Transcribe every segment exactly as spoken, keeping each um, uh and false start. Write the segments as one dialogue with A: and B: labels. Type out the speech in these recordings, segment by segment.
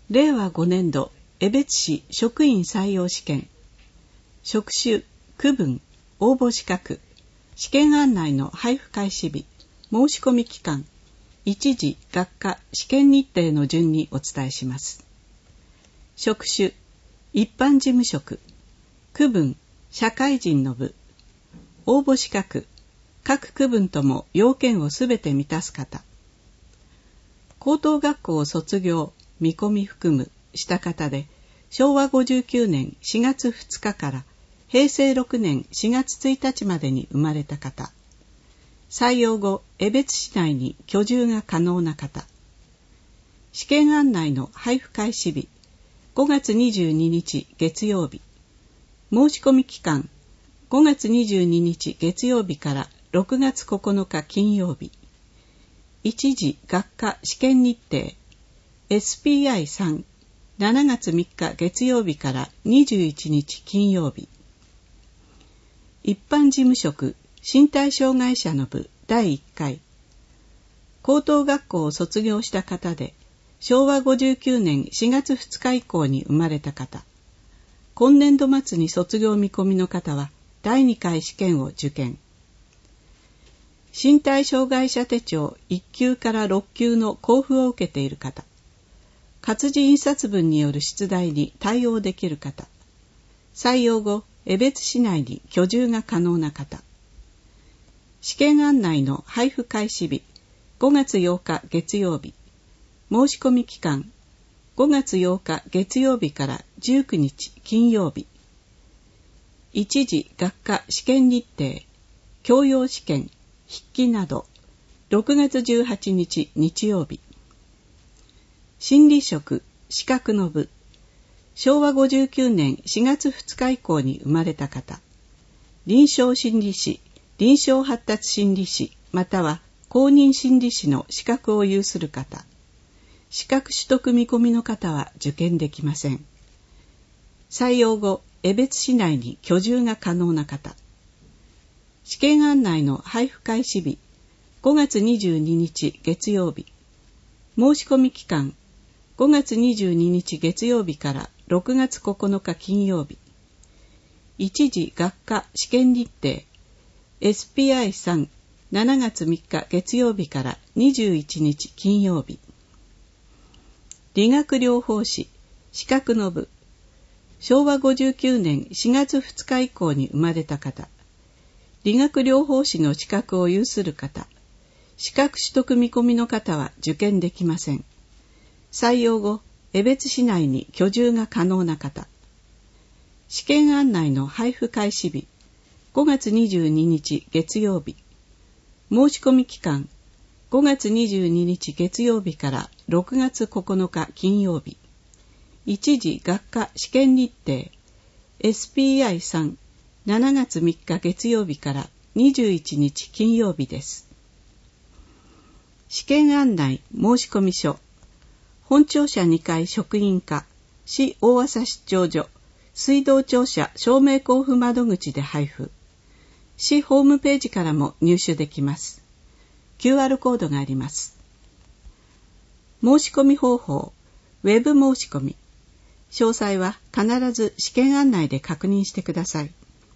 A: れいわごねんど江別市職員採用試験職種区分応募資格試験案内の配布開始日申し込み期間一次学科試験日程の順にお伝えします。職種一般事務職区分社会人の部応募資格各区分とも要件をすべて満たす方高等学校を卒業見込み含むした方でしょうわごじゅうきゅうねんしがつふつかからへいせいろくねんしがつついたちまでに生まれた方採用後江別市内に居住が可能な方試験案内の配布開始日ごがつにじゅうににち月曜日申し込み期間ごがつにじゅうににち月曜日からろくがつここのか金曜日一次学科試験日程 エスピーアイさん しちがつみっか月曜日からにじゅういちにち金曜日一般事務職身体障害者の部だいいっかい高等学校を卒業した方でしょうわごじゅうきゅうねんしがつふつか以降に生まれた方今年度末に卒業見込みの方はだいにかい試験を受験身体障害者手帳いっきゅうからろっきゅうの交付を受けている方活字印刷分による出題に対応できる方採用後江別市内に居住が可能な方試験案内の配布開始日ごがつようか月曜日申し込み期間ごがつようか月曜日からじゅうくにち金曜日一次学科試験日程教養試験筆記などろくがつじゅうはちにち日曜日心理職資格の部しょうわごじゅうきゅうねんしがつふつか以降に生まれた方臨床心理士臨床発達心理士または公認心理士の資格を有する方資格取得見込みの方は受験できません。採用後江別市内に居住が可能な方試験案内の配布開始日ごがつにじゅうににち月曜日申し込み期間ごがつにじゅうににち月曜日からろくがつここのか金曜日一次学科試験日程 エスピーアイさん しちがつみっか月曜日からにじゅういちにち金曜日理学療法士資格の部しょうわごじゅうきゅうねんしがつふつか以降に生まれた方理学療法士の資格を有する方資格取得見込みの方は受験できません。採用後江別市内に居住が可能な方試験案内の配布開始日ごがつにじゅうににち月曜日申し込み期間ごがつにじゅうににち月曜日からろくがつここのか金曜日一次学科試験日程 エスピーアイさん しちがつみっか月曜日からにじゅういちにち金曜日です。試験案内申込書本庁舎にかい職員課市大麻出張所水道庁舎証明交付窓口で配布市ホームページからも入手できます。キューアール コードがあります。申し込み方法ウェブ申し込み詳細は必ず試験案内で確認してください。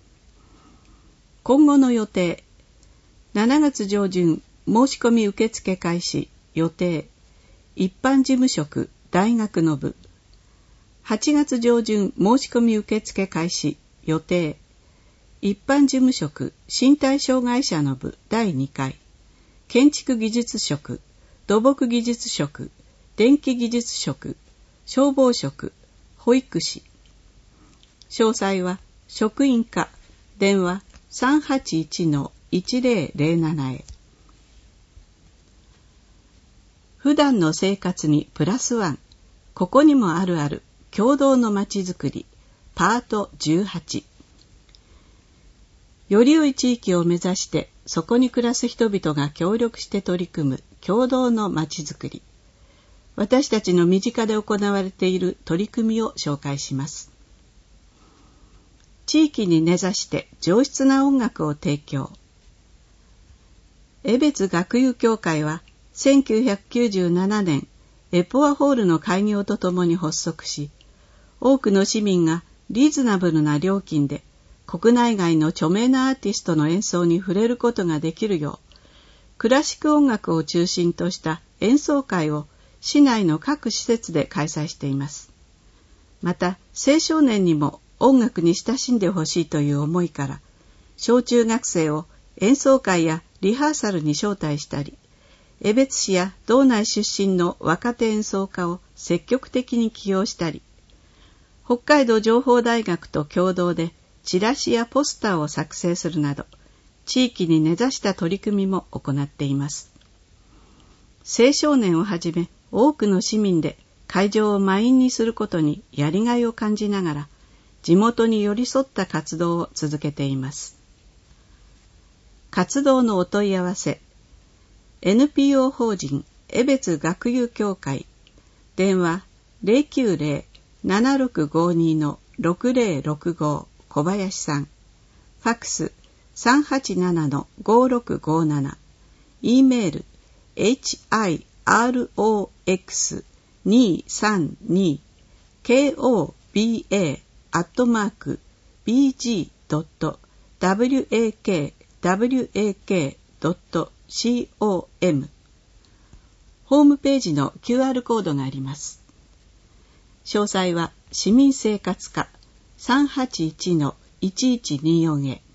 A: 今後の予定しちがつじょうじゅん申し込み受付開始予定一般事務職大学の部はちがつじょうじゅん申し込み受付開始予定一般事務職身体障害者の部だいにかい建築技術職土木技術職電気技術職消防職保育士詳細は職員課電話 さんはちいちのいちぜろぜろなな へ普段の生活にプラスワンここにもあるある共同のまちづくりパートじゅうはちより良い地域を目指してそこに暮らす人々が協力して取り組む共同のまちづくり私たちの身近で行われている取り組みを紹介します。地域に根ざして上質な音楽を提供江別学友協会はせんきゅうひゃくきゅうじゅうななねんエポアホールの開業とともに発足し、多くの市民がリーズナブルな料金で国内外の著名なアーティストの演奏に触れることができるよう、クラシック音楽を中心とした演奏会を市内の各施設で開催しています。また、青少年にも音楽に親しんでほしいという思いから、小中学生を演奏会やリハーサルに招待したり、江別市や道内出身の若手演奏家を積極的に起用したり、北海道情報大学と共同でチラシやポスターを作成するなど、地域に根ざした取り組みも行っています。青少年をはじめ多くの市民で会場を満員にすることにやりがいを感じながら、地元に寄り添った活動を続けています。活動のお問い合わせ、エヌピーオー 法人江別学友協会、電話 ゼロきゅうゼロ ななろくごに ろくゼロろくご 小林さん、ファックス さんはちなな ごろくごなな、E メール エイチアイアールオーエックスにーさんに ケーオービーエー アットマーク ビージー ドット ワクワク ドット コム ホームページの キューアール コードがあります。詳細は市民生活課 さんはちいちのいちいちによん へ。